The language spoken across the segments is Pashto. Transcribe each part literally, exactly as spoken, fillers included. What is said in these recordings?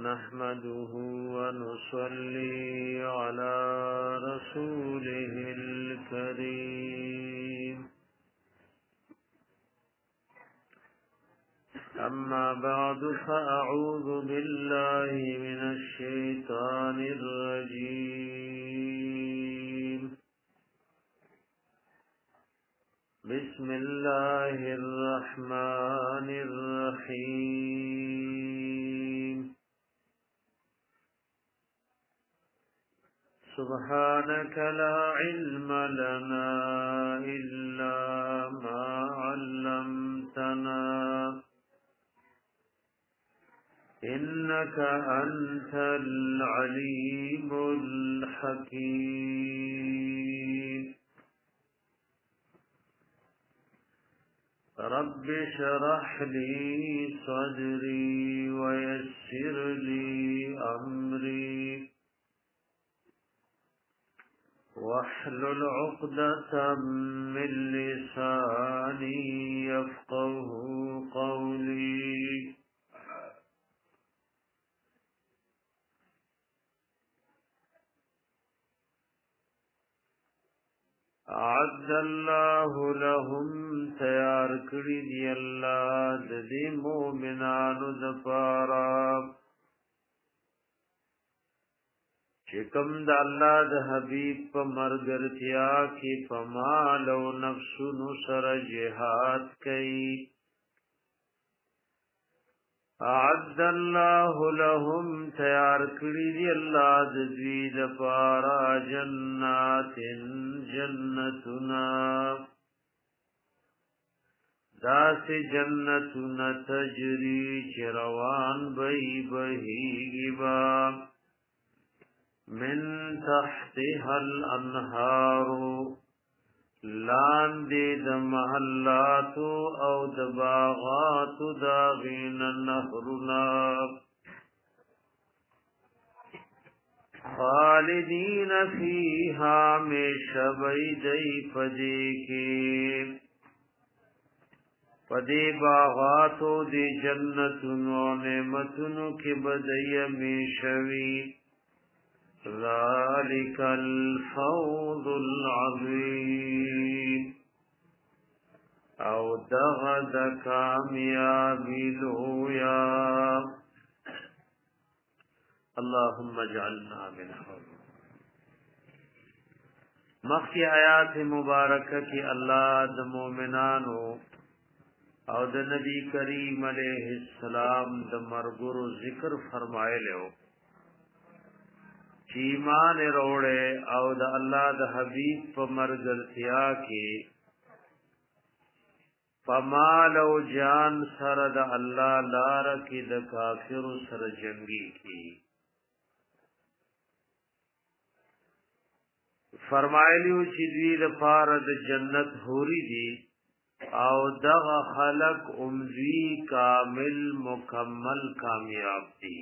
نحمده ونصلي على رسوله الكريم أما بعد فأعوذ بالله من الشيطان الرجيم بسم الله الرحمن الرحيم سبحانك لا علم لنا إلا ما علمتنا إنك أنت العليم الحكيم رب اشرح لي صدري ويسر لي أمري واحلل عقدة من لساني يفقه قولي أعد الله لهم تیار کړی دی الله د دې مؤمنانو د پاره چې کوم د الله د حبيب په مرګرتیا کې فمال او نفسونو سره جهاد کوي اعد الله لهم تیار کړی دی الله د دې لپاره جنات جنتنا داس جنتنا تجری چروان بهی بهیږي با من تحتها الانهار لاندې د محلات او د باغات دا غین نهرنا خالدین فیها مشبیدی پدی کی پدی باغاتو دی جنتنو نعمتنو کی بدی مشوی ذالک الفوز العظیم او دغد کامیابی لویا اللهم اجعلنا منهم مخی آیات مبارکہ کی اللہ د مومنانو او د نبی کریم علیہ السلام د مرګرو ذکر فرمایلو چې ایمان وروړي او د الله د حبیب په مرګرتیا کې فمال او جان سره د الله لار کې د کافر سره جنگي کی فرمایلیو چې دوی د پاره د جنت حوري دي او دغه خلق امزی کامل مکمل کامیاب دي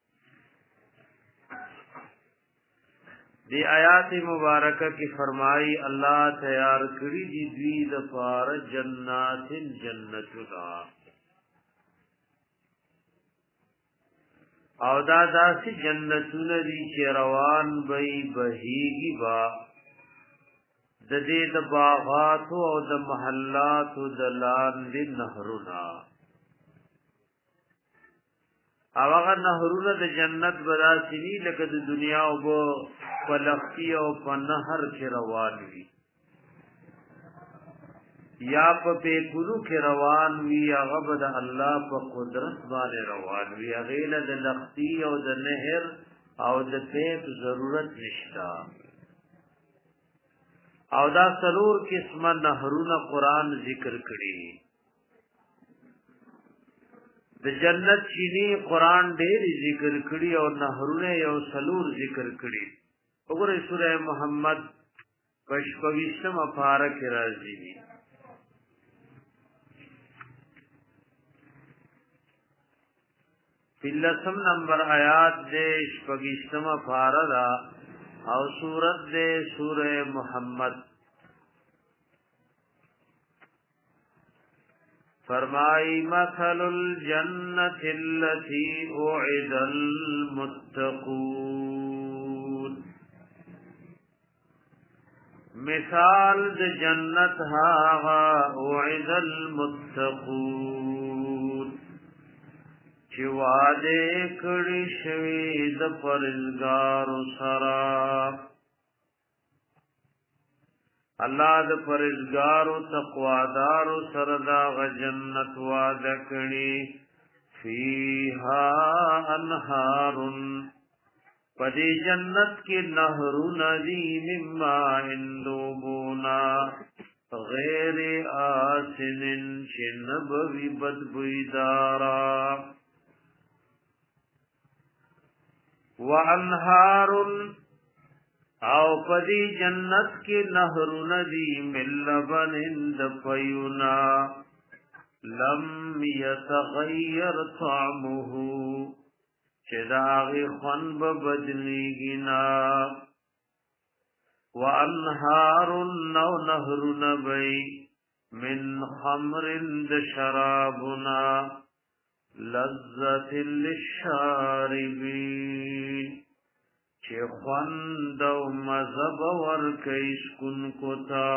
دی آیات مبارکہ کی فرمائی اللہ تیار کری دی دوی د پاره جنات جنتنا او دا داسی جنتونه دی چې روان بی بهیږي با د دې د باغاتو او د محلاتو د لاندې نهرونه او هغه نهرونه د جنت براسنی لکه د دنیا او په لختی او په نهر کې روان وي یا په پیکلو کې روان وي هغه به د الله په قدرت باندې روان وي هغه له د لختی او د نهر او د پیپ ضرورت نشتا او دا سرور قسمه نهرونه قران ذکر کړي د جنت چینی قران ډېر ذکر کړي او نهرونه یو سلور ذکر کړي وګوره سوره محمد پښپویشتم پارا کې راځي پلسم نمبر آیات دے شپگیشتم پارا دا او سورت دے سورہ محمد فرمائی مثل الجنة التي اعد المتقون مثال د جنت هاغا اعد المتقون چې وعده کړی شوی د پرهیزګارو سره الله د پرهیزګارو تقوادارو سره دا غ جنت وعده کړی فیها انهار پدی جنت کی نهرون دی مما اندوبونا غیر آسنن شنبوی بدبویدارا وانهار او پدی جنت کی نهرون دی من لبن دفیونا لم یتغیر طعمه چه داغی خون ببدلیگی نا وانهار نو نهر نبی من خمر د شرابنا لذت للشاربین چه خون دو مذب ورکیش کن کتا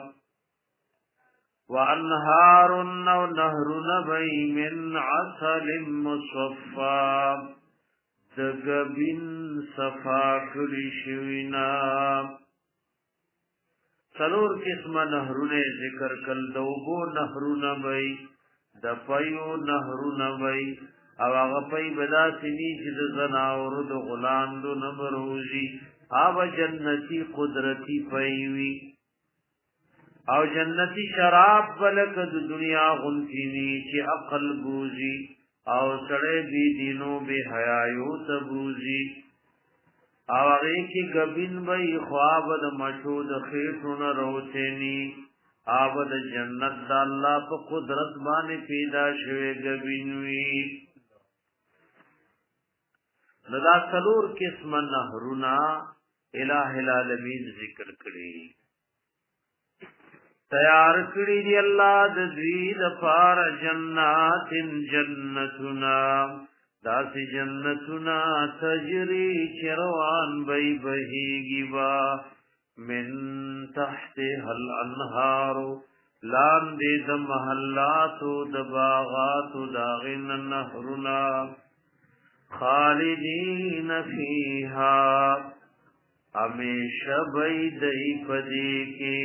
وانهار نو نهر نبی من عسل مصفا دگبین صفا کری شوینا سلور قسم نهرون ذکر کل دوبو نهرون بی دپیو نهرون بی او آغا پی بدا سنی چید زناور دو غلام دو نمروزی آب جنتی قدرتی پیوی او جنتی شراب بلک دو دنیا غنتینی چی اقل بوزی او سڑے بی دینو بی حیایو تبوزی او اغی کی گبین بی خواب دا مشود خیطون روتینی آب دا جنت دا اللہ پا قدرت بانی پیدا شوے گبینوی ندا سلور قسم نهرونا الہ العالمین ذکر کری تیار کړی دی الله د دوی د پار جنات جنتنا داسی جنتنا تجری چروان بی بهیگی با من تحت هل انهار لان دی د محلاتو د باغاتو داغن نهرنا خالدین فیها امیشه بی دی پدی کی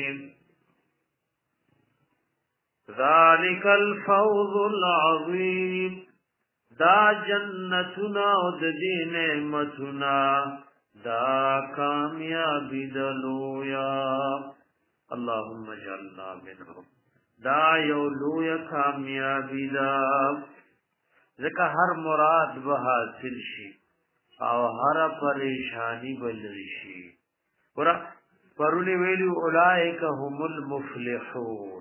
ذالک الفوز العظیم دا جنتنا او د دې نعمتنا دا کامیابی دلویا اللهم اجعلنا منهم دا یو لویا کامیابی دا ځکه هر مراد به حاصل شي او هر پریشانی بلل شي ورا پرونی ویلو اولئک هم المفلحون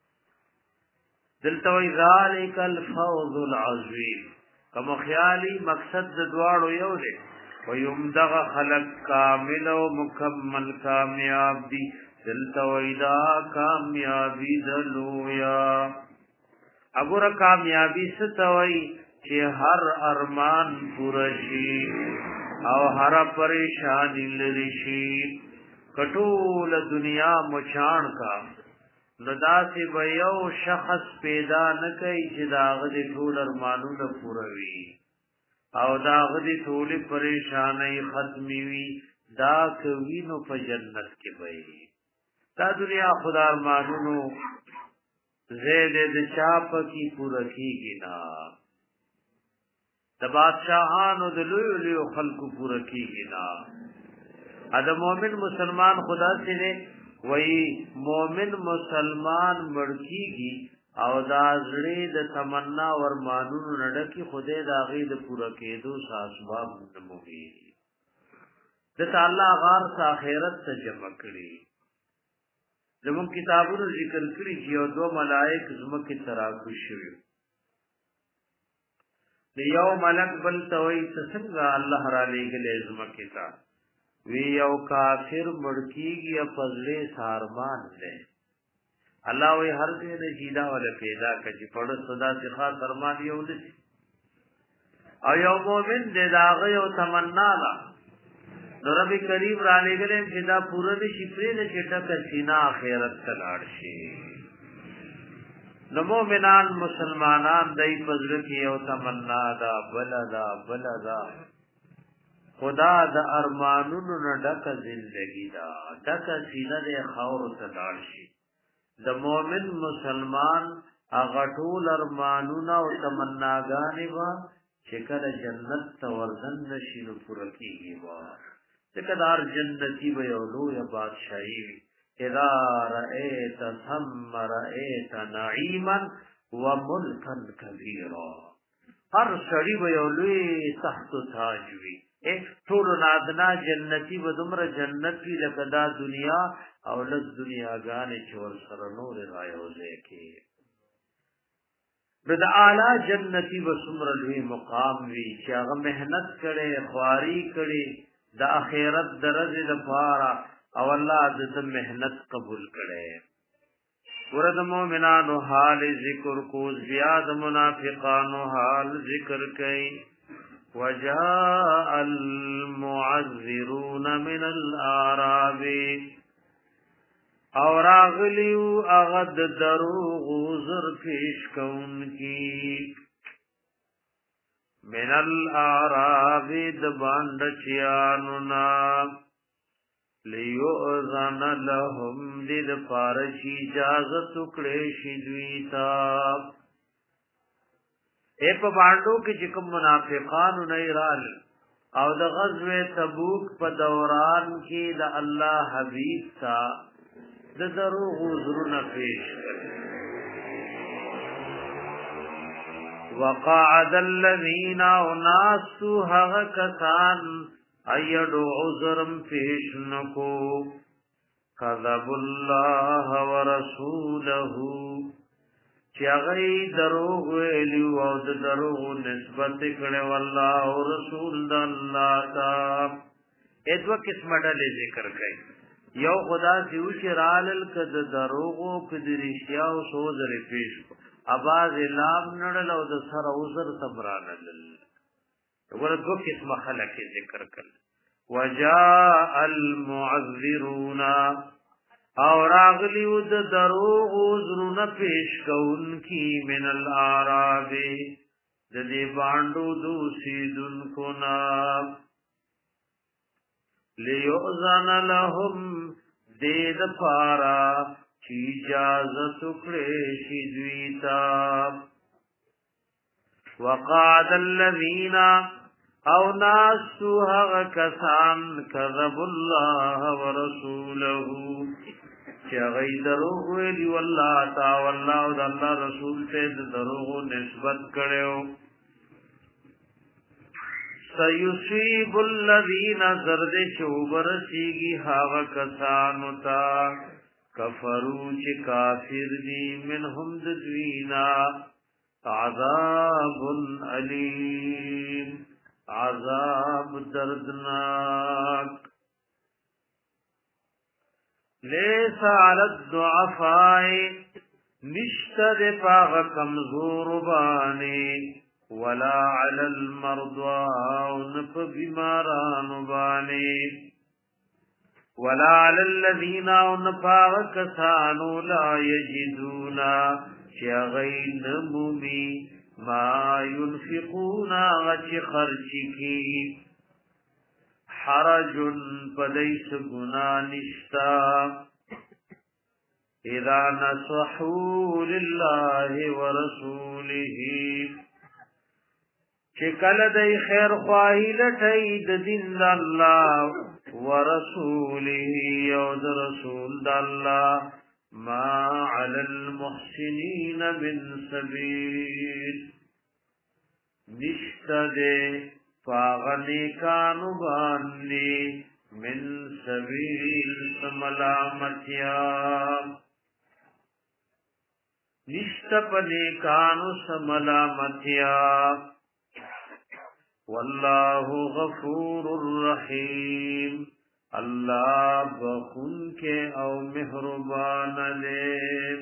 دلتوی ذالک الفوز العظیم کما خیالی مقصد د دواړو یو دی ويمدغ خلق کامل او مکمل کامیاب دی دلتوی دا کامیابی دلویا اگر کامیابی ستوی چې هر ارمان پوره شي او هر پریشانی لری شي کټول دنیا مچان کا ندا سی به یو شخص پیدا نکي چې داغه د ټول ارمانونه پوره وي او داغه د ټول پریشانای ختمي وي دا کوي نو په جنت کې وي دا دنیا خدا ارمانونو زید د چاپ کی پوره کیږي نا د بادشاہانو د لوی لوی خلقو پوره کیږي نا ا د مؤمن مسلمان خدا سره وی مومن مسلمان مړکیږي او دا زړه د تمنا ور مانونو نډکی خدای دا غي د پوره کېدو اسباب نموي د تعالی غار ته اخرت ته جمع کړي زمون کتابونو ذکر کړي چې یو دو ملائک زمکه تراکو شوی د یو ملک بل توي څنګه الله را لېګلې زمکه تا وی یو کافر مړکیږي په ځلې سارمان ده الله وی هر دې نه جیدا ولا پیدا کړي په صدا څخه فرمان یو دي او یو مومن دې داغه یو تمنا لا نو رب کریم را لګلې چې دا پوره دي شپې نه چټه سینا اخرت تلاړ شي نو مومنان مسلمانان دای پزړ کې یو تمنا دا بلدا بلدا خدا د ارمانونو نه ډکه زندگی دا ډکه سینه د خاور تلاړ شي د مؤمن مسلمان هغه ټول ارمانونه او تمناګانې وا چې کله جنت ته ورځن نشي نو پوره کیږي وا ځکه دار جنتی به یو لوی بادشاہي وي اذا رأيت ثم رأيت نعيما وملكا كبيرا هر سړي به یو لوی تحت تاج وي ټول نادنا جنتی و دمر جنتی لکه دا دنیا او لږ دنیاګانې چې ور سره نور رايوځي کې د اعلی جنتی و سمر لوی مقام وی چې هغه مهنت کړي خواري کړي د اخرت درجه لپاره او الله دې مهنت قبول کړي ورته مؤمنانو حال ذکر کو زیاد منافقانو حال ذکر کړي وجاء المعذرون من الاعراب اور اغلیو اغد دروغ زر پیش کون کی من الاعراب دباند چیانونا لیؤذن لهم دید پارشی اجازت اکڑیشی دویتا اے په باندو کې چې کوم منافقان نه رال او د غزوه تبوک په دوران کې د الله حبیب تا د دروغ زرونه پیش کړي وقعد الذين ناسوا هغکان ايدو عذرم پیش نکو کذب الله ورسوله چې هغه دروغ ویلو او د دروغ نسبت کړي والله او رسول الله تا ادو قسمه ډلې ذکر کړي یو خدا سیو چې رالل کده دروغ او کده رښتیا او سوزر پیش اواز لام نړل او د سر اوزر تبرانل وګوره دو قسمه خلک ذکر کړي وجاء المعذرون او راغلیو د دروغ زرونه پیش کون کی من الاعراب د دې باندو دوسیدن کو نا لیوزن لهم دید پارا چی اجازت کړي شي دویتا وقعد الذين او ناسو هغه کسان کذب الله ورسوله چې غي دروغ ویلی والله تعالی والله او الله رسول ته دروغ نسبت کړو سيصيب الذين زرد شوبر سیږي هغه کسان تا کفرو چې کافر دي منهم ذوینا عذاب الیم عذاب دردناک لیس علی الضعفاء نشتر پاغ کمزور بانی ولا علی المرضى نف بیماران بانی ولا علی الذین نفاغ کسانو لا یجدون شغین ممی ما ينفقون غچ خرچ کی حرج پدیس گنا نشتا اذا نصحوا لله ورسوله چکل دی خیر خواهی لٹی د دین الله ورسوله او د رسول الله ما على المحسنين من سبيل نشتده فاغنی کانو باندی من سبیل سملامتیا نشتپنی کانو سملامتیا والله غفور الرحیم اللہ بخون کے او مہربان دے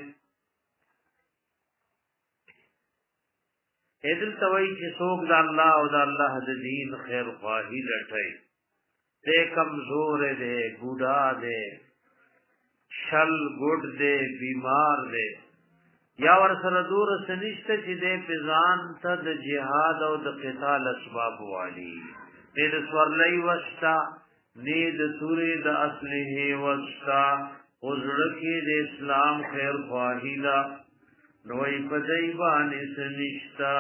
ایدل توئی چی سوک دا اللہ او دا اللہ دا دین خیر خواہی لٹھائی دے کمزور دے بوڑھا دے شل گوڑ دے بیمار دے یا ورسر دور سنشتا چی دے پیزان تا دا جہاد او دا قتال اسباب والی نید سورلی وستا نید توری دا اصلح وستا غزرکی دا اسلام خیر خواہی لا نوئی پدائی بانی سنشتا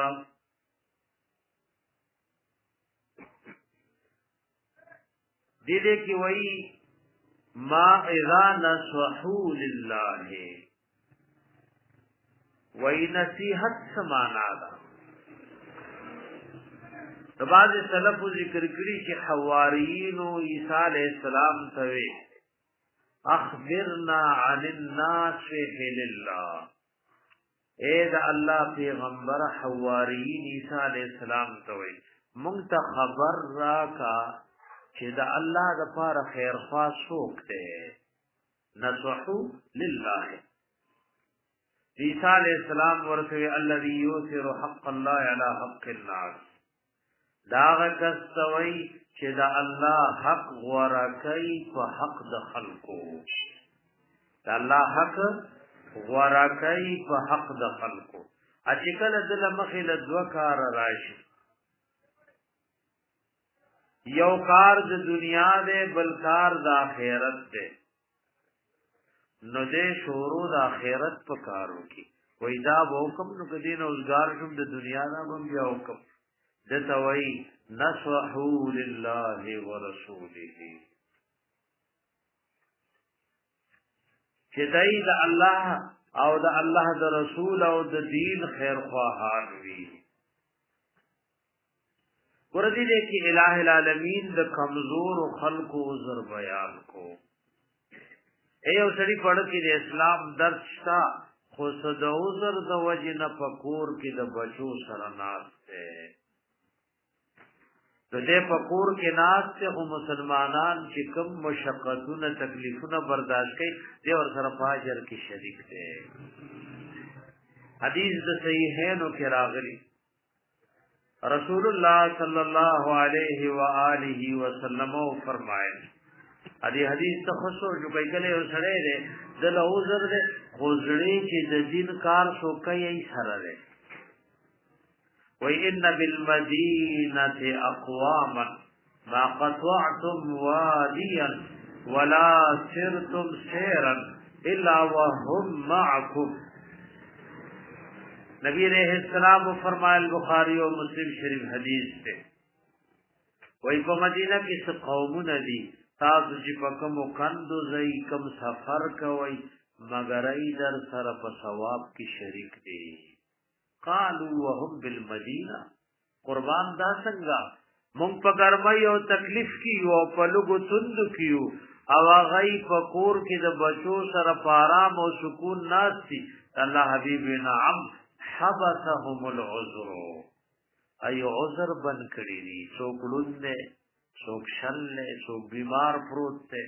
دیدے کی وئی ما اذا نصحو للہ وئی نصیحت سمانا دا تو بعض سلف ذکر کری چی حواریین و عیسیٰ علیہ السلام توے اخبرنا عن الناصح للہ اے دا اللہ پیغمبر حواریین عیسیٰ علیہ السلام توے منگتا خبر راکا چی دا اللہ دا پار خیر خواہ سوک دے نصحو للہ عیسیٰ علیہ السلام ورکوی الذی یوثر حق اللہ علی حق الناس داغ کستوی چی دا اللہ حق ورکی پا حق دا خلقو دا اللہ حق ورکی پا حق دا خلقو اچکل دل مخیل دوکار راشی یو کار د دنیا دے بل کار د آخرت دے نو دے شورو د آخرت پا کارو کی وی دا با حکم نو کدین اوزگار شم د دنیا دا بم بیا حکم دتا وی نصحو للہ و رسوله چی دای دا اللہ او دا اللہ دا رسول او دا دین خیر خواہان وی وردی دے کی الہ العالمین دا کمزور و خلق و عذر بیان کو اے او سڑی پڑھ کی دے اسلام درد شتا خود دا عذر دا وجن پکور کی دا بچو سرناس تے تو دے پکور کے ناس تے خو مسلمانان چی کم مشقتون تکلیفون برداشت کئی دے اور سرپاجر کی شریک تے حدیث دا صحیحینو کے راغلی رسول اللہ صلی اللہ علیہ وآلہ وسلم فرمائے ادی حدیث تخصو جو کئی کلے ہو سڑے دے دل اوزر دے خوزڑی چی دین کار سو کئی ای سر دے وَإِنَّ بِالْمَدِينَةِ أَقْوَامًا مَا قَطَعْتُمْ وَادِيًا وَلَا سِرْتُمْ سِيرًا إِلَّا وَهُمْ مَعَكُمْ نبی علیہ السلام فرمائے البخاری و مسلم شریف حدیث سے وہی پا مدینہ کس قوم ندی تاسو چی پا کم و کندو زی کم سفر کوئی مگر ای در سر پا ثواب کی شریک دی قالو وهم بالمدینہ قربان دا سنگا منگ پا گرمائی و تکلیف کیو و پا لگو تند کیو او آغای پا کور کی دا بچو سر پا آرام و سکون ناس تی اللہ حبیب نعم حبسهم العذر ای عذر بن کری دی سوک لن دے سوک شل لے سوک بیمار پروت دے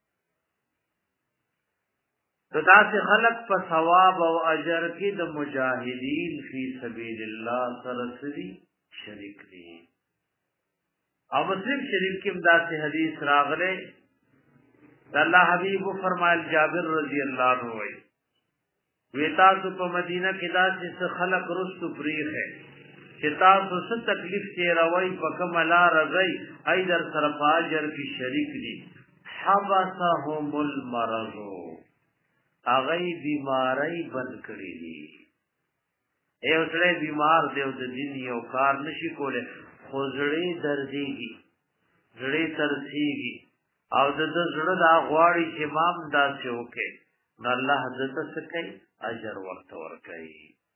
تو دا سے خلق پا ثواب و اجر کی دا مجاہدین فی سبیل اللہ سرسری شریک دی او مسلم شریف کی امداد سے حدیث راغلے دا اللہ حبیب فرمائل جابر رضی اللہ عنہ ہوئی ویتاسو پا مدینہ کی دا سے خلق رستو پریخ ہے چتاسو سے تکلیف تیروئی پا کملا رضی ای در سرپاجر کی شریک دی حبسهم المرضو اغی بیماری بند کری دی اے اسڑے بیمار دیو دا دین یو کار نشی کولے خو زڑی دردی گی زڑی ترسی گی او دا دا زڑی دا غواری چی مام دا سے ہوکے نو اللہ دتا سکئی اجر وقت ورکئی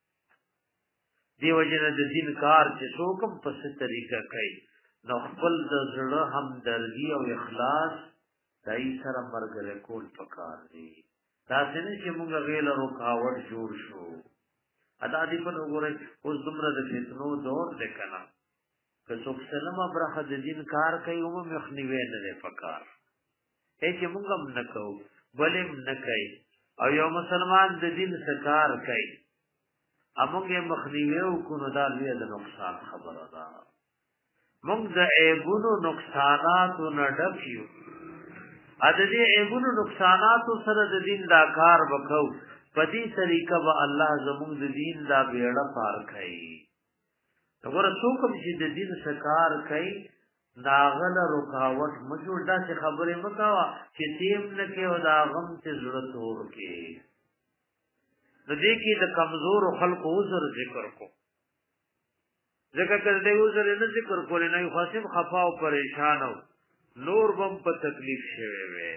دیو جن دا دین کار چی سوکم پس طریقہ کئی نو خپل دا زڑی ہم دردی او اخلاص دائی سر مرگر کول پکار دی دا سنه چې مونږ غیل رکاوټ جوړ شو ادا دی په وګورئ اوس دومره د فتنو دور دی کنه که څوک سلمه برخه د دین کار کوي او مخنیوي نه دی پکار هیڅ موږ هم نه کوو بل هم نه کوي او یو مسلمان د دین سکار کوي امونږ یې مخنیوي وکړو دا لویه د نقصان خبره ده موږ د عیبونو نقصاناتو نه ډک یو ا د دې عیبونو نقصاناتو سره د دین دا کار وکړو په دې طریقه به الله زموږ د دین دا بیړه پار کوي وګوره څوک چې د دین سکار کوي داغل رکاوټ مجور دا څه خبره مکوا چې تیم نه کې او دا غم ته ضرورت ورکې نو دې کې د کمزور خلکو عذر ذکر کو ذکر کړه دې عذر نه ذکر کولې نه خاصم خفا او پریشان او نور بم په تکلیف شوي وي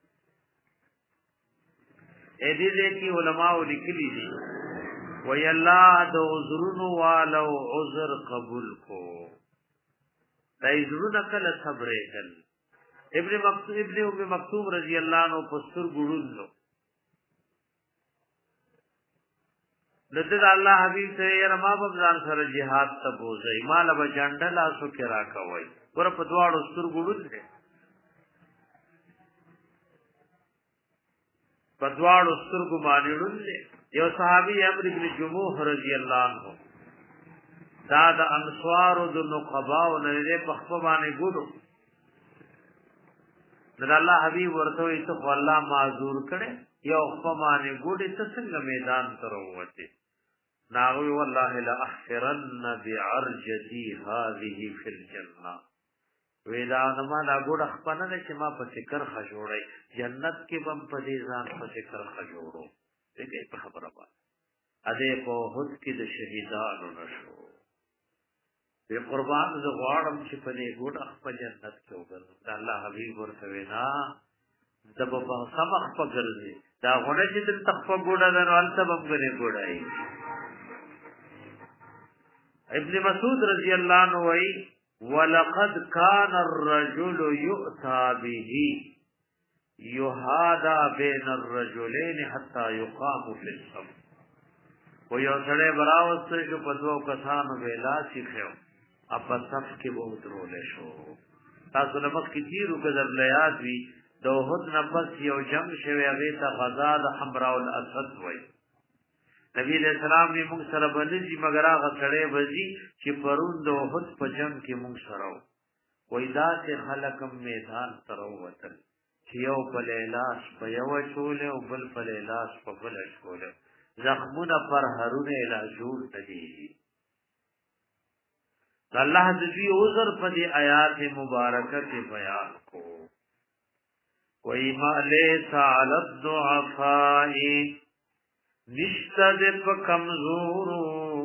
اې دې دې کې علماء لیکلي دي وی الله د عذرونو والو عذر قبول کو دا عذرونه کله صبر کړل ابن مکتوم ابن ام مکتوم رضی الله عنه پستر ګړوندو دته الله حبیب ته رما بغزان سره jihad ته بوزي مال به جنډل اسو کې راکوي ور په دواړو ستر ګړوند دي په دواړو ستر ګ باندې وړل یو صحابي امر ابن جموح رضی الله عنه دا د انصار او د نقبا او نه په خپل باندې ګورو دا الله حبيب ورته وي ته الله معذور کړي یو خپل باندې ګورې ته څنګه میدان تر وته ناوي والله لا احفرن بعرجتي هذه في الجنه ودا نما دا ګور خپل نه چې ما په فکر خجوړي جنت کې بم په دې ځان په فکر خجوړو دې په خبره باندې اده په هوت کې د شهیدانو نشو به قربان ز غواړم چې په دې ګور خپل جنت کې وګرځم دا الله حبيب ورته وینا دبه په سمخ په ګرځي دا غوړه چې د تخفه ګوډه ده نو انت بم غره ګوډای ابن مسعود رضی الله عنه وی ولقد كان الرجل يؤتى به يهادا بين الرجلين حتى يقام في الصف ويوسړې براوسته چې په دوه کسانو ویلا شيخو اپا صف کې به درول شو تاسو نه مخکې تیرو کذر لیاد وی دوحد نفس یو جنگ شوی هغه ته غزا د حمراء الاسد وای نبی علیہ السلام نے موږ سره بلځي مگر هغه سره وځي چې پرون دوحد په جنگ کې موږ سره وای دا چې خلکم میدان تر وته چې یو په لیلاس په یو شول او بل په لیلاس په بل شول زخمونه پر هرونه علاجور تدي الله دې عذر په دې آیات مبارکه کې بیان کو کوئی ما لیس علی الضعفاء نشتد پا کمزورو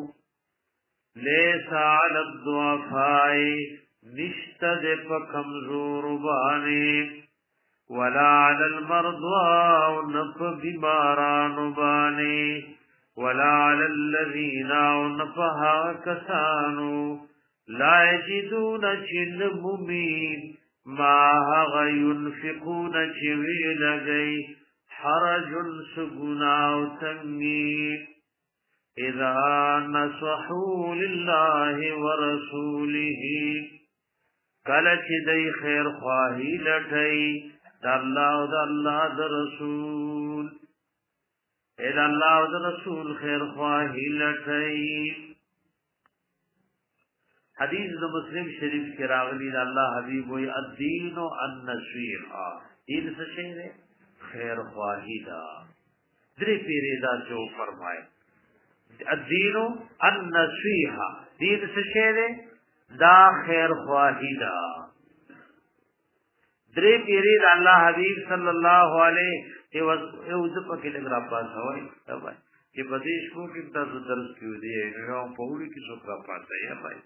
لیس علی الضعفاء نشتد پا کمزورو بانی ولا علی المرضى نف بیماران بانی ولا علی الذین نفها کسانو لا یجدون چن ممین ما هغه ينفقون چوي لګي حرج سغنا او تنگي اذا نصحوا لله ورسوله کله چې دای خیر خواهی لټي د الله او د الله د رسول اذا الله او د رسول خیر خواهی لټي حدیث د مسلم شریف کې راغلی د الله حبیب وی الدین النصیحه دین څه شی دی خیر خواهی دا درې پیری دا جو فرمای الدین النصیحه دین څه شی دی دا خیر خواهی دا درې پیری د الله حبیب صلی الله علیه و سلم د پکې لګرا پاسه وای چې په دې شپو کې تاسو درس کیو دی نو په وړي کې څو را پاتې یا پای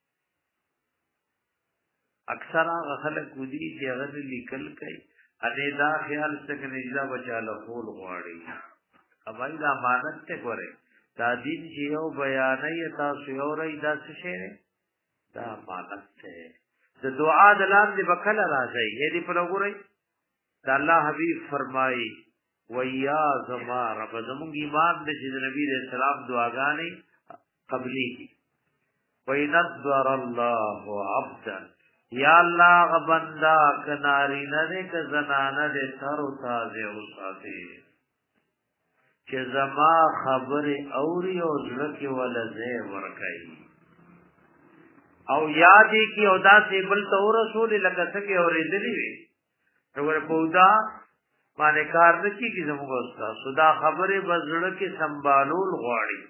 اکثر هغه خلک ودی چې هغه لیکل کوي اته دا خیال څنګه نجلا بچاله خول غواړي اوبای دا امانت ته ګوره دا دین چې یو بیانې تاسو یو رہی دا څه شی دا امانت ته د دعا د لاندې بکله راځي دې په وګورئ دا الله حبیب فرمایي ویا زما رب زموږ ایمان د نبی رسول الله دعاګانې قبلي وینذر الله عبدا یا الله غبندا کناری نه ک زنانه دې تر او تازه او ساتي چې زما خبره اوري او ځکه ولزه ورکای او یادې کی او دا سی بل تو رسول لکه څنګه اورېدلې وي وګوره پودا باندې کار نشي کی زموږ استاد صدا خبره بزړه کې سنبالول غواړي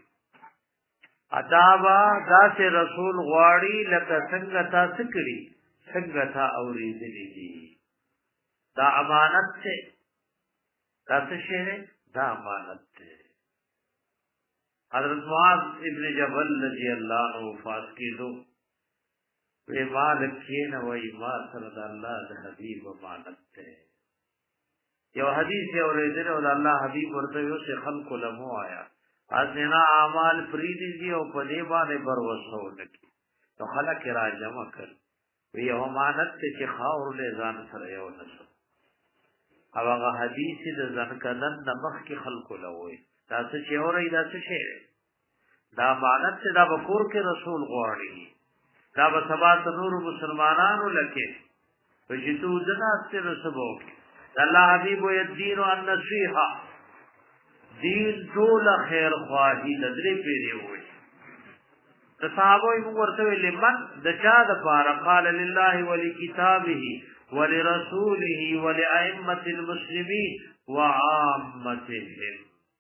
ادابا دا سی رسول غواړي لکه څنګه تاسو کړی څنګه تا اورېدلې دي دا امانت ته تاسو شه دا امانت ته حضرت معاذ ابن جبل رضی اللہ عنہ وفات کیدو وی مالک کین وی ما سره د الله د حبیب امانت ته یو حدیث اوریدل او د الله حبیب ورته یو څه خلق لمو آیا ازنا اعمال فریدی دی او په دې باندې بروسو نکی تو خلق را جمع کړ وی امانت ته چې خاور له ځان سره یو نشو او هغه حدیث د ځن کدن د مخ کې خلق لوي تاسو چې اوري دا څه شي دا امانت ته دا بکور کې رسول غواړي دا به سبا نور مسلمانانو لکه وجتو دنا ستر سبو الله حبيب يدين ان نصيحه دین ټول خیر خواهی د درې پیری وي د صحابه یې ورته لمن د چا د پار قال لله ولکتابه ولرسوله ولائمه المسلمين وعامتهم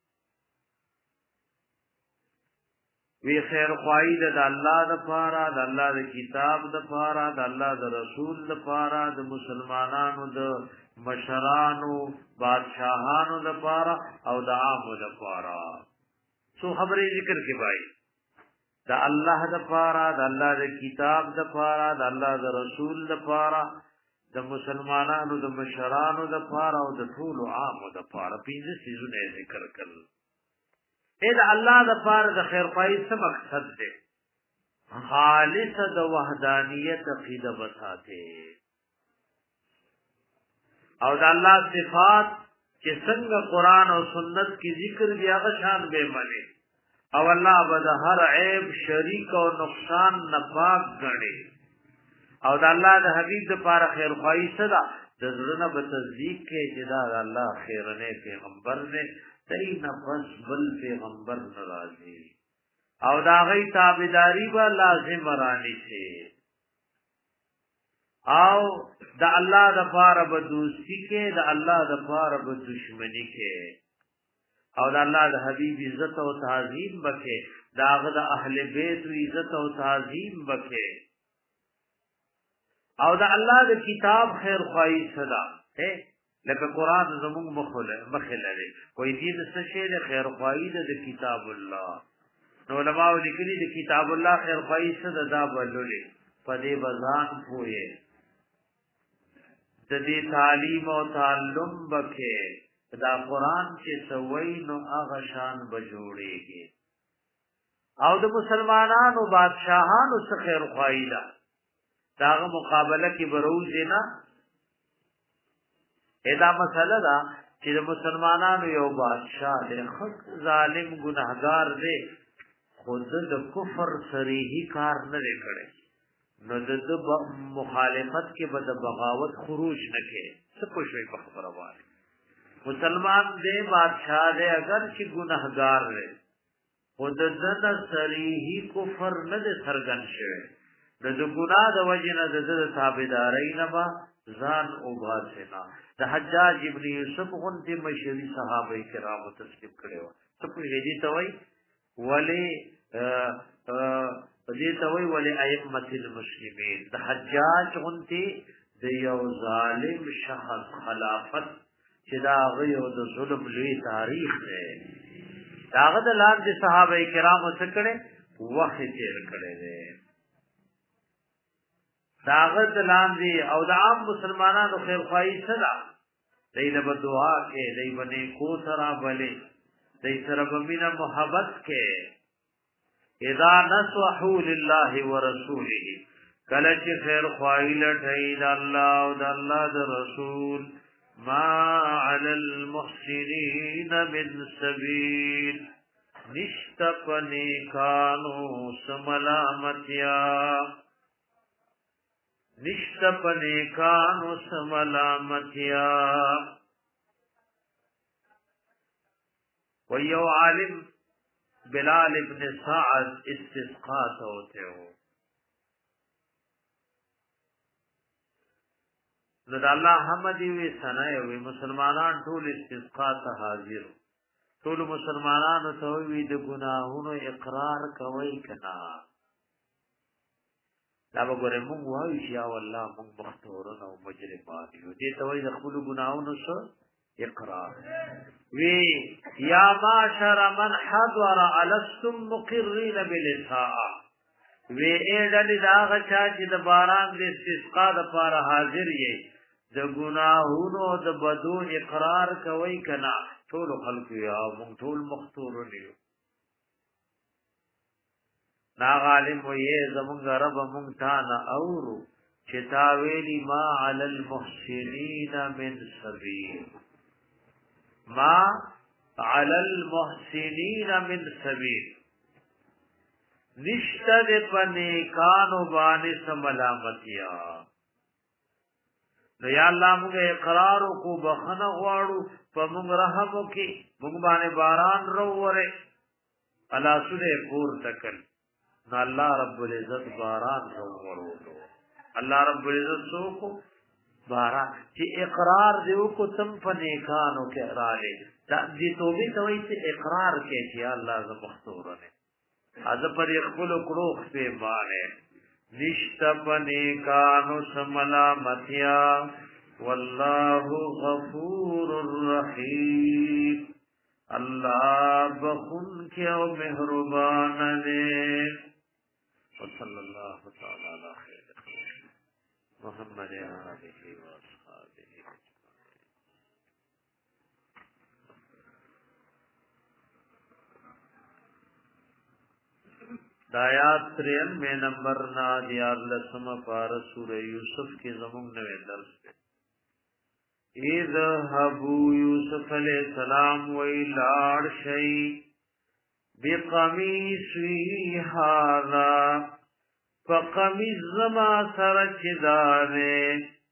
وی خیر خواهی د الله د پاره د الله د کتاب د پاره د الله د رسول د پاره د مسلمانانو د مشرانو بادشاہانو د پاره او د عامو د پاره سو خبرې ذکر کې بای د الله د پاره د الله د کتاب د پاره د الله د رسول د پاره د مسلمانانو د مشرانو د پاره او د ټول عامو د پاره پنځه سيزونه ذکر کړل اې د الله د پاره د خیر خواهی څه مقصد دی خالص د وحدانیت عقیده بساته او د الله صفات چې څنګه قران او سنت کې ذکر دی هغه شان به منی او الله به د هر عیب شریک او نقصان نه پاک غړي او د الله د حبیب د پاره خیر خواهی صدا د زړه به تصدیق کې چې دا الله خیرنه پیغمبر نه دای نفس بل پیغمبر ناراضي او دا غي تابعداري به لازم رانی شي او د الله د پاره به دوستی کې د الله د پاره به دشمنی کې او د الله د حبیب عزت او تعظیم وکړي داغه د اهل بیت عزت او تعظیم وکړي او د الله د کتاب خیر خواهی صدا ہے لکه قران زموږ مخله مخله لري کوئی دې څه شی د خیر خواهی د کتاب الله نو علماء لیکلي د کتاب الله خیر خواهی صدا دا بللې پدې بزان پوهه د دې تعلیم او تعلم بکې دا قران چې سوي نو هغه شان بجوړيږي او د مسلمانانو بادشاہانو څخه خیر خواهی ده داغه مقابله کې بروز نه ادا مسله دا چې د مسلمانانو یو بادشاہ دی خود ظالم ګناهګار دی خود د کفر صریحي کار نه کړي نو د مخالفت کې به د بغاوت خروج نه کوي څه پوښي په خبره وایي مسلمان دی بادشاہ دی اگر چې ګناهګار دی خود د صریحي کفر نه د سرګن شوی د ګناه د وجنه د تابعداري نه با ځان او باسنا د حجاج ابن یوسف غنتی مشهوري صحابه کرام تسلیب کړو څه په دې ته وای ولی دې ته وای ولی ائمه المسلمین د حجاج غنتی د یو ظالم شخص خلافت چې دا غيو د ظلم لوی تاریخ دی داغه د لاندې صحابه کرام څخه کړي وخت تیر کړي دي داغت لاندې او د عام مسلمانانو خیر خواهی صدا دای له دعا کې دای باندې کو سره بلې دای سره بمینا محبت کې اذا نصحوا لله ورسوله کله چې خیر خواهی لټای د الله او د الله د رسول ما علی المحسنین من سبیل نشتپنی کانو سملامتیا نشت پنیکانو سملامتیا ویو عالم بلال ابن سعد استسقا ہوتے ہو نو دا اللہ حمدی وی سنائی وی مسلمانان طول استسقا تا حاضر طول مسلمانان تووی دا گناہونو اقرار کوئی کنا لابا گوره مونگ واوی شیا واللہ مونگ مختورن و مجرمانیو دیتا وی دا خبولو گناہونو سو اقرار وی یا معاشر من حضر علستم مقرین بالاساء وی ایڈلی دا آغا چاچی دا باران دا استسقا دا پارا حاضر یی دا گناہونو دا بدو اقرار کوئی کنا ټول خلق یا مونږ ټول مختورنیو نا عالم وې زمونږ رب مونږ تا نه اورو چې تا ویلی ما علی المحسنین من سبیل ما علی المحسنین من سبیل نشته د پنې کانو باندې سملامتیا نو یا الله موږ اقرار کو بخنه غواړو په موږ رحم وکي موږ باندې باران وروره الا سوره پور تکل نو الله رب العزت باران وروړو الله رب العزت سو کو باران چې اقرار دیو کو تم په نیکانو کې رااله دا دې توبې توي چې اقرار کې چې الله ز مختورنه از پر خپل کړو په باندې نشت پنیکانو سملامتیا واللہ غفور الرحیم اللہ بخن کیا مہربان دے وصلی اللہ تعالی علی خیر محمد آلہ واصحابہ دایات ترین میں نمبر نا دیار لسم پار سورہ یوسف کی زمون نوے درس پہ اذهبوا یوسف علیہ السلام ویلار شئی بقمیصی هذا فقمیص زما سرچ دارے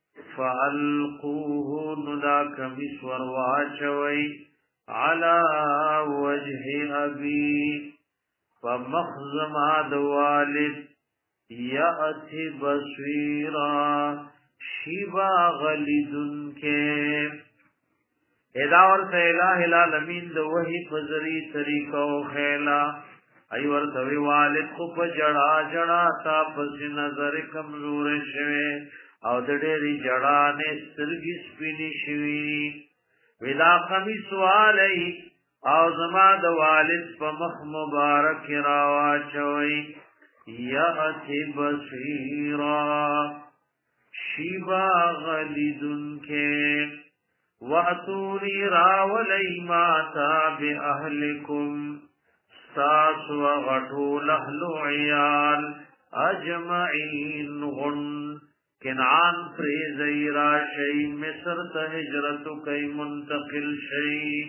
فالقوه ندا کمیص ورواچوئی علی وجه ابی فمخزما دوالد یأتی بصیرا شیبا غلیدن کے اداور سے الہ العالمین دو وحی فزری طریقہ و خیلا ایور دوی والد خوب جڑا جڑا تا پس نظر کمزور شوے او دڑیری جڑانے سرگی سپینی شوی ودا خمیس والی او زما د والد په مخ مبارک راوا چوي یاتی بصیرا شیبا غلیدن کے واتونی راولی ماتا بی اہلکم ساس و غٹو لحلو عیال اجمعین غن کنعان فریزی را شئی مصر تا ہجرتو کئی منتقل شئی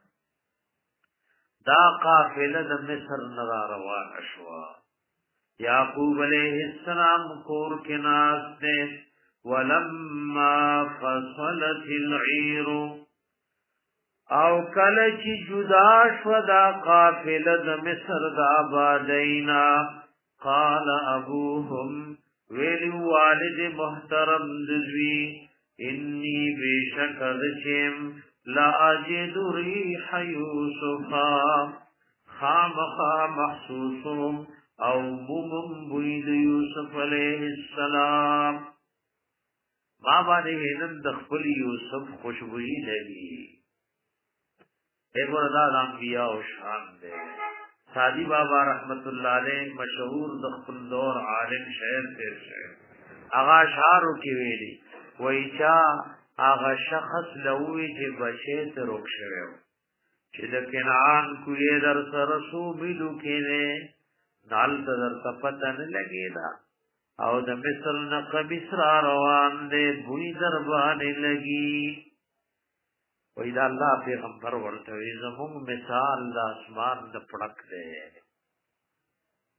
دا قافله د مصر نرا روان اشوا یعقوب علیہ السلام کور کے ناس نے ولما فصلت العیر او کلچ جدا شو دا قافله د مصر دا آبادینا قال ابوهم ویلی والد محترم دزوی انی بیشک دچیم لا اجد ریح یوسفا خامخا محسوسم او بمم بوید یوسف علیہ السلام ما باندې هنن د خپل یوسف خوشبوئی لگی ایک وردا د انبیاء او شان دے سادی بابا رحمت اللہ علیہ مشہور د خپل دور عالم شاعر تیر شعر اغا شعرو کی ویلی ویچا آغا شخص لوی چې بچه ته روک شویو چې د کنعان کوی در سره سو ملو کېنه نال ته در پته نه لګیدا او د مصر نه قبیس را روان دی بوی در باندې لګي وای دا الله پیغمبر ورته وی زموږ مثال د اسمان د پړک دی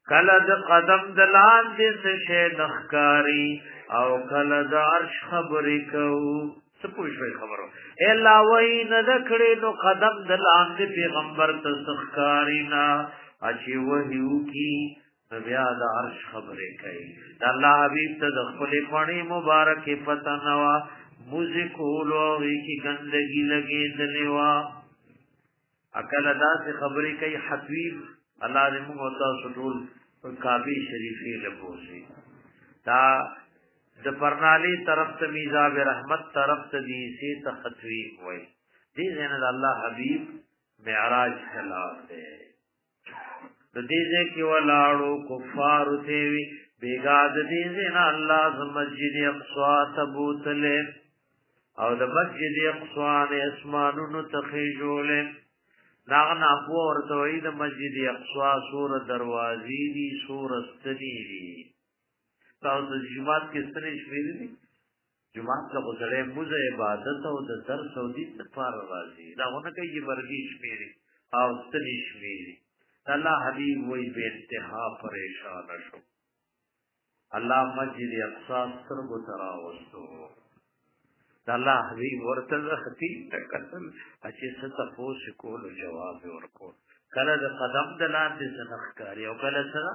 کله د قدم د لاندې څه شی نخکاری او کله د عرش خبرې کوو څه پوه شوي خبرو الا وای نه د کړې نو قدم د لاندې پیغمبر ته سخکاری نه اچي وحیو کی نو بیا د عرش خبرې کوي د الله حبیب ته د خپل پړې مبارک پته نه وا موزیک ولوي کی ګندګي لګېدلې وا اکل داسې خبرې کوي حبیب الله دې موږ تاسو ټول کعبه شریفه له بوزي دا د پرنالی طرف ته میزاب رحمت طرف ته دی سي تخطوی وای دې نه الله حبیب معراج خلاف دی د دې کې ولاړو کفار ته وی بیګا د دې نه الله ز مسجد اقصا تبوتله او د مسجد اقصا نه اسمانونو تخیجوله داغنا ابو ورته وی د مسجد اقصا سور دروازې دي سور استنی دي تاسو د جمعات کې ستنې شویلې دي جمعات ته غوړې موزه عبادت او د درس او دې لپاره راځي داونه کوي برګي شمیري او ستنې شمیري الله حبیب وی به انتها پریشان شو الله مسجد اقصا سر کو تراوستو الله حبیب ورته خطیب تکتل چې ست پوس کول جواب ورکول کله د قدم د لاندې سنخکاری او کله سره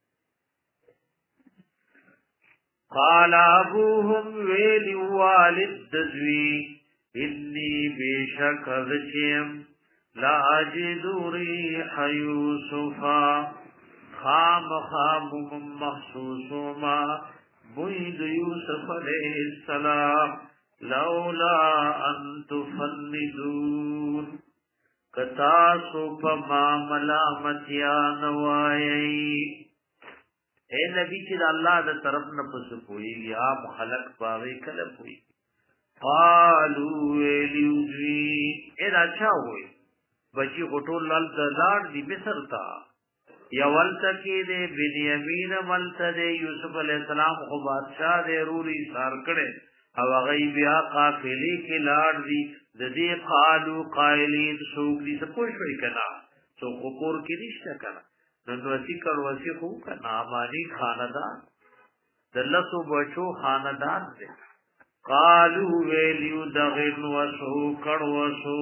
قال ابوهم ویلی والد دزوی انی بیشک ذچیم لا اجدو ریح یوسفا خام خام مخصوصما بوید یوسف علیہ السلام لولا ان تفندون کتاسو پما ملامتیا نوائی اے نبی چې الله د طرف نه پس پويږي آپ خلق پاوي کله پوي قالو ویلیوزوی اے راچا وای بچی غټول لال د لاړ دی مصر تا یا ولته کې د بنیامین ولته د یوسف علی السلام خو بادشاہ د روري سار کړي او غي بیا قافلې کې لاړ دی د دې قالو قائلین سوق دي څه پوښ وی کنا سو خپور کې نشته کنا نن وسی کړه وسی خو کنا مانی خاندان دلسو بچو خاندان دي قالو ویلیو دغن وسو کړه وسو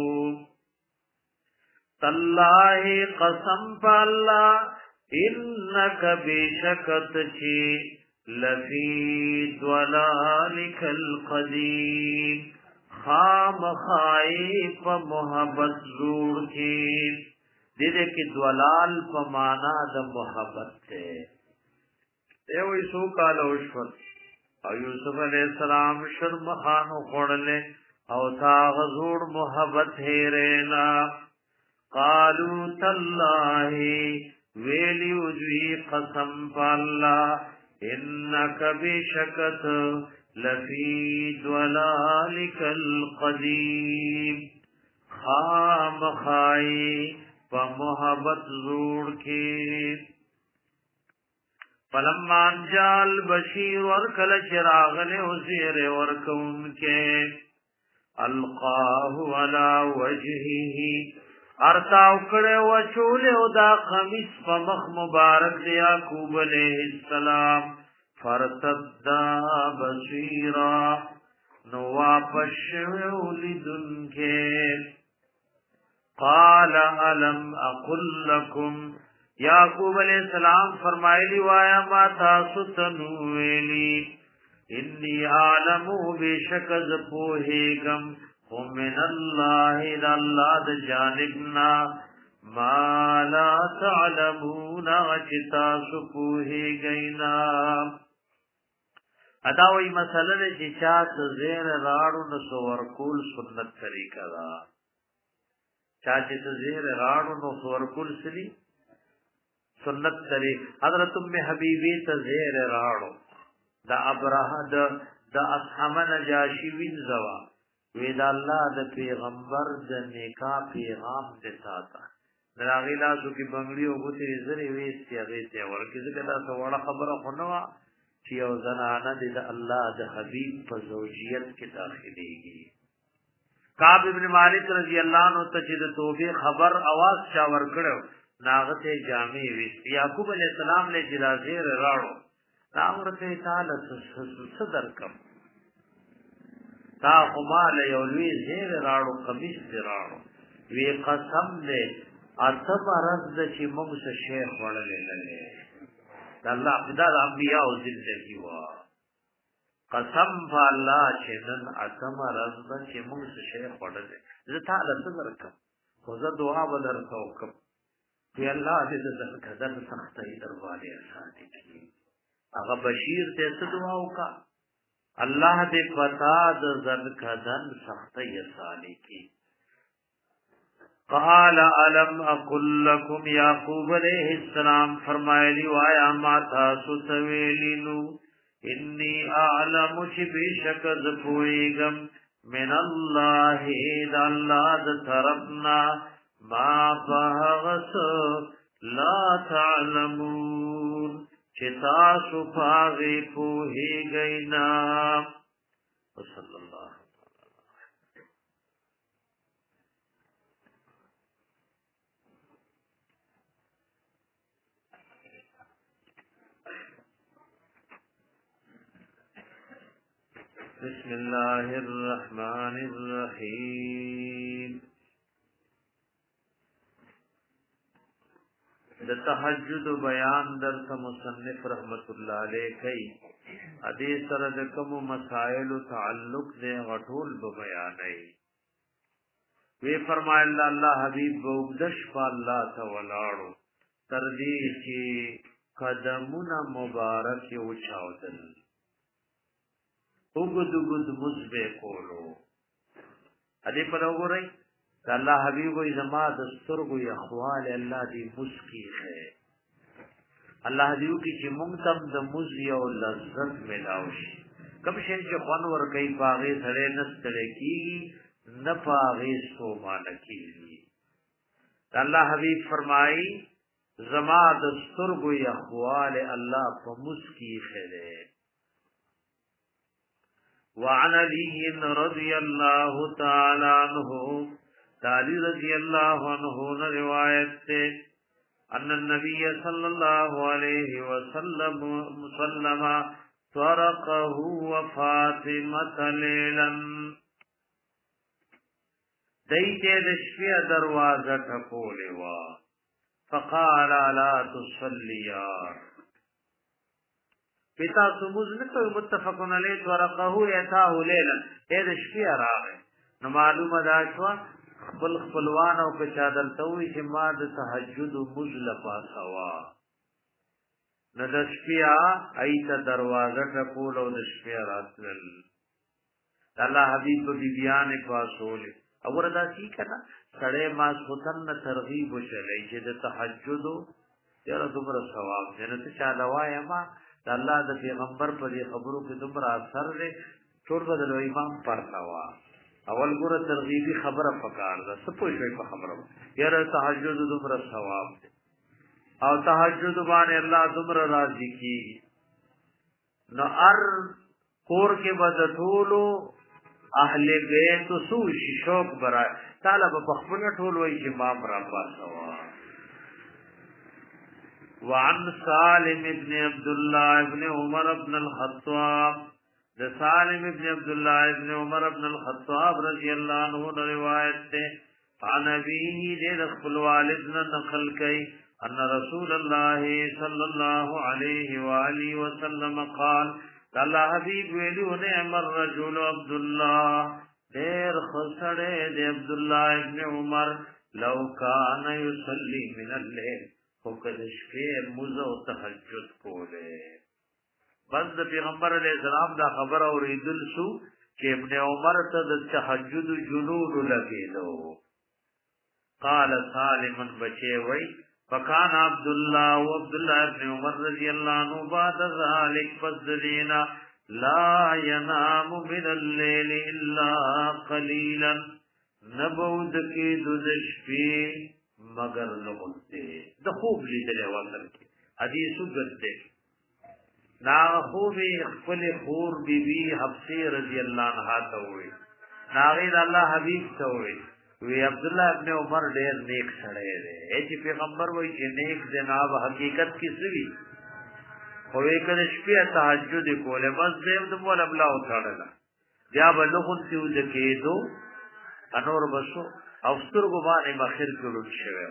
تالله قسم بالله انک بشکت چی لفی ضلالک القدیم خام خائف محبت زور کی دیده کی دولال پا مانا دا محبت تے ایوی سو کالا اشفت او یوسف علیہ السلام شرم خانو خوڑلے او تاغ زور محبت ہے رینا قالو تاللہ ویلی وجوی قسم پاللہ انک بشکت لفی دولالک القدیم خام خائی پا محبت زور کی فلمان جال بشیر ورکل چراغل حسیر ورکون کے القاہ علا وجہی ارتاو کڑے و چولے و دا خمیس پا مخ مبارک دیا یعقوب علیہ السلام فرتدا بصیرا نواپس شویو لدن کے قال علم اقل لکم یعقوب علیہ السلام فرمائلی وایا ما تاسو تنویلی انی عالمو بشکز پوہیگم ومن اللہ دا اللہ دا جانبنا ما لا تعلمون اچتا سپوہی گئینا اداوی مسئلہ دے چاہت زیر راڑو نسو ورکول سنت طریقہ دا چاہت زیر راڑو نسو ورکول سلی سنت طریقہ حضرت ام حبیبی تا زیر راڑو دا ابراہ دا دا اصحام نجاشی وین زوا وید اللہ دا پیغمبر دا نکاح پیغام دیتا تا در آغیلاسو کی بنگلی و گوتی زری ویستی اغیتی ورکی ذکر دا وڑا خبر خونوا چی او زنانا دی دا اللہ دا حبیب پا زوجیت کی داخلی گی کعب ابن مالک رضی اللہ عنہ تا چی دا توبی خبر آواز چاور کرو ناغته جامع وست یعقوب علیہ السلام له جنازه راړو راورته تعالی صدر کم تا قمال یولوی زیر راړو قمیص دی راړو وی قسم دې اتم رز چې موږ څه شیخ وړلې نه الله خدا د انبیاء او زندگی وا قسم بالله چې نن اتم رز چې موږ څه شیخ وړلې زه تعالی صدر کم خو زه دعا بدر کوم وی الله دې د قدر سختي دروازه آسان کړي هغه بشیر ته څه دعا وکا الله دې پتا د زن قدر سختي آسان کړي قال علم اقول لكم يعقوب عليه السلام فرمایلی وایا ما تاسو سویلینو انی اعلم چې بشک ز پویګم من الله د الله د طرفنا ما فغس لا تعلمون چې تاسو پاغي پوهیږئ نه صلی الله بسم الله الرحمن الرحیم د تهجد بیان در مصنف رحمت الله علیه کوي ادي سره د کوم مسائل تعلق دې غټول به بیانای وی فرمایل الله حبیب وګدش په الله تعالی تر دې چې قدمونه مبارک او چاودل وګد وګد مزبه کولو ادي په وګورئ الله حبیب وی زما د سترګو اخوال الله دې مسکی ہے الله دې کی چې مونږ تم د مزي او لذت ملاوي کوم شي چې خوان ور کوي باغې سره نستړي کی نه پاغې سو مان کیږي الله حبیب فرمایي زما د سترګو اخوال الله په مسکی ہے وعن علي رضي الله تعالى عنه تعالی رضی اللہ عنہ نے روایت سے ان النبي صلی اللہ علیہ وسلم مسلم طرقه وفاطمه ليلا دیتے دشفی دروازہ ٹھکولے وا فقال لا تصليا پتا سموز نکو متفقن علیہ طرقه یتاه ليلا اے دشفی راغے نو معلومه دا شو خپل خپلوان او په چادر توي چې ما د تهجد مزل پاسوا نه د شپیا ایت دروازه ټکول او د شپیا راتل الله حبیب په بیان پاسول او وردا کی کنا سړې ما سوتن ترغیب وشلې چې د تهجد یاره دومره ثواب جنت چا لوایا ما د الله د پیغمبر په خبرو کې دومره اثر لري ټول بدل امام پرتاوا اول ګره ترغیبی خبره پکار ده سپوږ شي په خبره یاره تهجد دومره ثواب او تهجد باندې الله دومره راضي کی نو ار کور کې بدټولو اهل بیت سو شوق برای طالب په خپل ټول وای چې امام را پاسوا وعن سالم ابن عبد الله ابن عمر ابن الخطاب د سالم ابن عبد الله ابن عمر ابن الخطاب رضی اللہ عنہ روایت ہے عن ابيه دې خپل والدنا نقل کړي ان رسول الله صلی الله علیه و آله وسلم قال الله حبیب ویلو نعم الرجل عبد الله دیر خسړې دې عبد الله ابن عمر لو کان یصلی من الليل خو کله شپې مزه او تهجد کوله بس د پیغمبر علیہ السلام دا خبر اوریدل شو چې ابن عمر ته د تهجد جنود لګیدو قال سالم بچي وای فکان عبد الله و عبد الله ابن عمر رضی الله عنه بعد ذلك فذلینا لا ينام من الليل الا قليلا نبود کی د شپې مگر لغته د خوب لیدل وکړ حدیث ګرځي نا خوبی خپل خور بی بی حفصه رضی اللہ عنہ ته وی ناغید الله حبیب ته وی وی عبد الله ابن عمر ډیر نیک سړی دی چې پیغمبر وایي چې نیک جناب حقیقت کې سوي خو یې کله شپه تهجد کوله بس دې د مولا بلا وتاړه بیا بلغون ته د کېدو انور بسو او سترګو باندې مخیر کړو شوی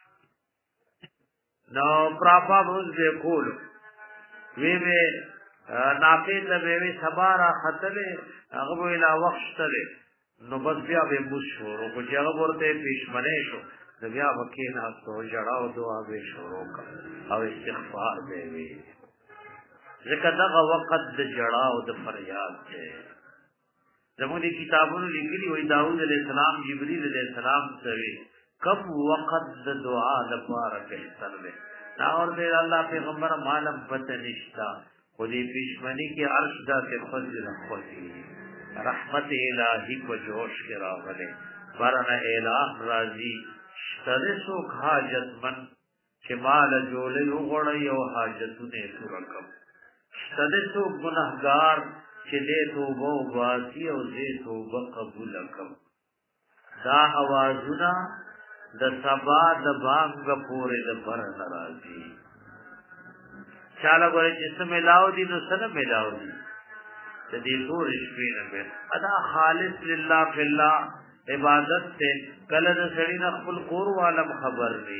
نو پراپا روز دې کول وی وی نافې ته وی سبارا خطلې هغه ویلا وخت تلې نو بس بیا به مشور او چې هغه ورته پېشمنه شو د بیا وکینا تو جړاو دعا به شروع او استغفار به وی ځکه دغه وخت د جړاو د فریاد دی زموږ د کتابونو لیکلي وي داوود علیه السلام جبرئیل علیه السلام سره کم وخت د دعا لپاره بهتر دی دا اور دې الله پیغمبر مالم پته نشتا خو دې پښمنی کې عرش دا ته فضل خوتی رحمت الہی کو جوش کې راغله بارنا الہ راضی ستره سو حاجت من چې مال جوړې وغړې او حاجتونه پوره کړ ستره سو ګناهګار چې دې توبه واسي او دې توبه قبول کړ دا اوازونه د سبا د بانګ پورې د پر ناراضي چاله غوړي چې سم ملاو دي نو سره ملاو دي د دې ټول شپې نه به ادا خالص لله فی الله عبادت ته کله د سړی نه خپل کور عالم خبر دی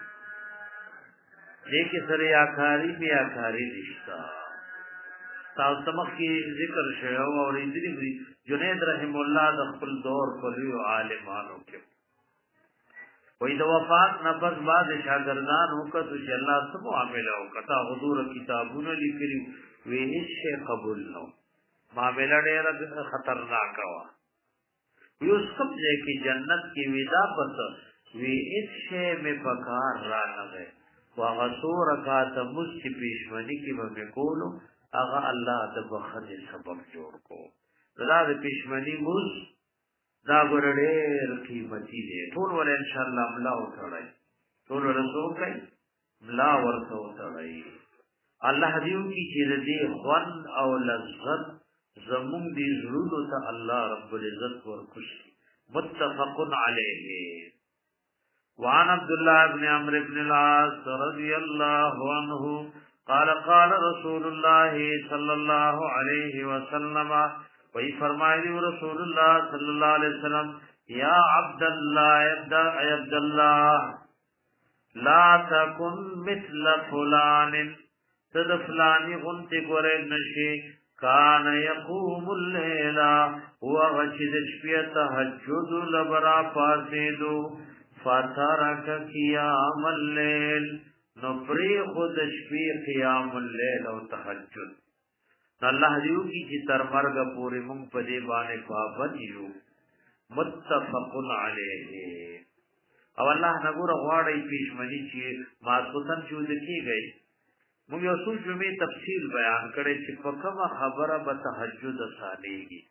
دې کې سره یا کاری بیا کاری نشتا تاسو مخ کې ذکر شوی او ورېدلی وی جنید رحم الله د خپل دور په لوی عالمانو کې وې د وفات نفس بعد شاګردان وکړو چې الله سبحانه معاملې وکړه حضور کتابونه لیکلي وی هیڅ قبول نو معاملې ډېر خطرناک و یو سب دې کې جنت کې ودا پس وی هیڅ مې پکار را نه وي واغه سور کا ته مست پېشمنی کې به کولو هغه الله د بخښنې سبب جوړ کو دا د پېشمنی موږ دا ګورډېر قیمتي دی ټول ول ان شاء الله ملا وتړای ټول رسول کوي ملا ورته وتړای الله دیو کی چې دې خوان او لذت زمون دي زړونو ته الله رب العزت ورکوش متفق علیه وعن عبد الله بن عمرو بن العاص رضی الله عنه قال قال رسول الله صلى الله عليه وسلم وی فرمایلی رسول الله صلی الله علیه وسلم یا عبد الله یا عبد الله لا تكن مثل فلان تد فلانی غنت ګورې نشي کان یقوم الليل وغشد شپه تهجد لبرا پاسېدو فترک قیام الليل نو پری خود شپې قیام الليل او تهجد الله دیو کی چې تر مرګ پورې مونږ په دې باندې پابند یو متفق علیه او الله نګور غواړي پېشمنی چې ما سوتن چې دکېږي موږ یو څو جمعې تفصیل بیان کړي چې په کومه خبره به تهجد ساليږي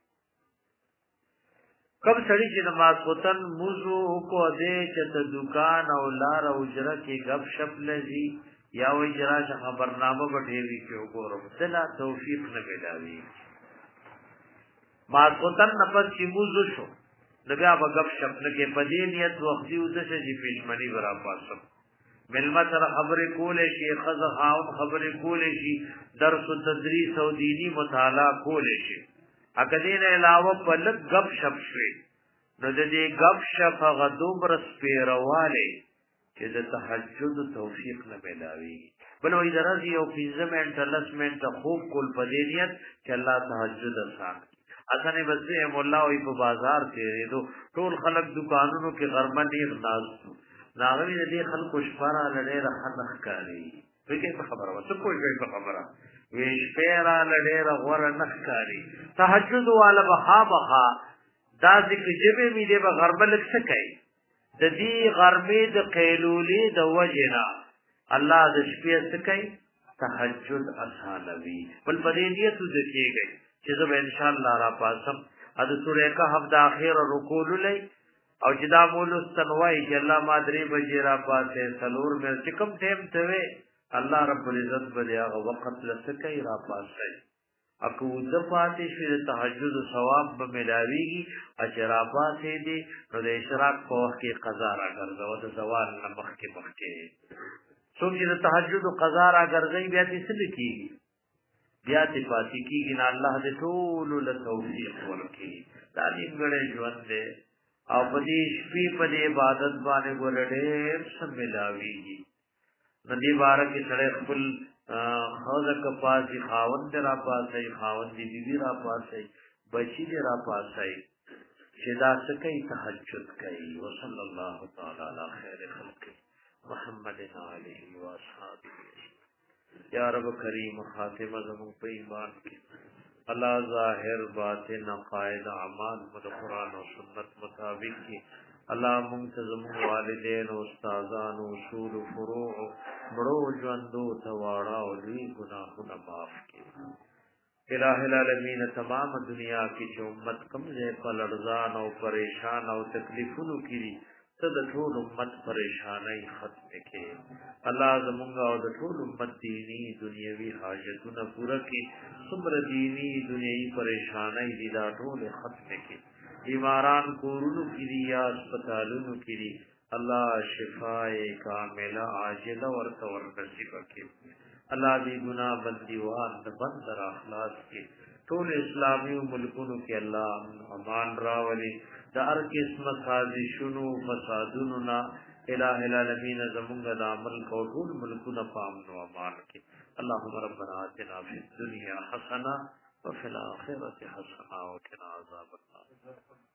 کب سړي چې نماز سوتن موضوع کو دې چې ته دکان او لار او اجره کې غب شپ لذي یا وی جراش خبرنامه بټېوي کې وګورم دلا توفیق نه ملاوي ما سوتن نفس چې موضوع شو دغه غب شپ نه کې پدې نیت وختي وځه چې پېشمنی برا پاسم ملما سره خبرې کولې شي خزه خاون خبرې کولې شي درس او تدریس او دینی مطالعه کولې شي اګه دې نه علاوه په لږ غب شپ شوي نو دې غب شپ غدو برس پیرواله چې د تهجد توفیق نه ملاوي بل وې درځي او پنځه منټه لس منټه خوب کول په دې نیت چې الله تهجد آسان اسانه بسې مولا وې په بازار کې دو ټول خلک دکانونو کې غرمه ډیر ناز ناغوی دې خلکو شپارا لړې راخه کاری وکي په خبره وته کوئی په خبره وې شپارا لړې راغور نه کاری تهجد والا بها بها دا ذکر جبه می دې به غرمه لک سکای د دې غرمې د قیلولې د وجنا الله د شپې سکای تهجد اسانوي بل پدې دې ته ځکیږي چې زه ان شاء الله را پاسم اته سورې کهف د اخر رکوع لې او چې دا مولوس تنوای چې الله مادری بجې را پاسه سلور مې چې کوم ټیم ته وي الله رب العزت بل هغه وخت لسکای را پاسه اكو د پاتې شوی د تهجد ثواب به ملاويږي اجرابا سي دي نو د اشراق په وخت کې قضا را ګرځو د زوال نه مخکې مخکې څوک چې د تهجد قضا را ګرځي بیا دې څه کیږي بیا دې پاتې کیږي نه الله دې ټول له توفیق ورکړي دا دې ګړې ژوند دې او په دې شپې په دې عبادت باندې ګورډې سم ملاويږي ندی بارک سره خپل خوزک پاسی خاوند را پاسی خاوند دی بی بی را پاسی بچی دی را پاسی شدا سکی تحجد کئی وصل اللہ تعالی علی خیر خلقی محمد علیہ و اصحابہ یا رب کریم خاتمہ زمون پہ ایمان کی اللہ ظاہر باطن قائد اعمال مد قرآن و سنت مطابق کی اللہ منتظم والدین و استاذان و اصول و فروع بڑو جوندو تواڑا و لوی گناہنا معاف کی الہ العالمین تمام دنیا کی جو امت کمزے پر لرزان و پریشان و تکلیفنو کی تد ټول امت پریشانی ختم کے اللہ زمونگا و ټول امت دینی دنیاوی حاجتنا پورا کی صبر دینی دنیاوی پریشانی دیدا ټول ختم کے بیماران کورونو کی دی یا اسپتالونو کی دی اللہ شفاء کاملہ عاجلہ ورطور نصیب کی اللہ دی گناہ بندیوان بندر اخلاص کی طول اسلامی و ملکونو کی اللہ امان راولی دا ار قسم سازشونو فسادونونا الہ العالمین زمونگا دا عمل کو طول ملکونا پامنو امان کی اللہم ربنا آتنا فی الدنیا حسنا وفی الآخرت حسنا وکنا عذاب النار